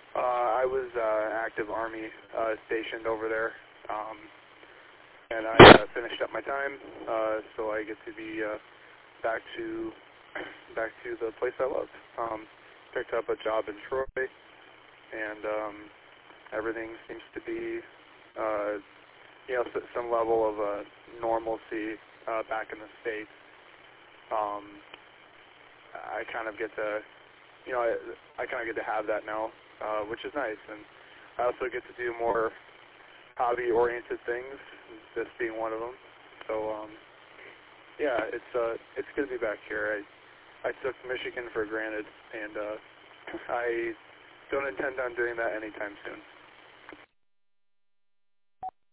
I was active Army stationed over there, and I finished up my time, so I get to be back to the place I love. Picked up a job in Troy, and everything seems to be, some level of normalcy back in the States. I kind of get to, I kind of get to have that now, which is nice, and I also get to do more hobby-oriented things, this being one of them. So, yeah, it's good to be back here. I took Michigan for granted, and I don't intend on doing that anytime soon.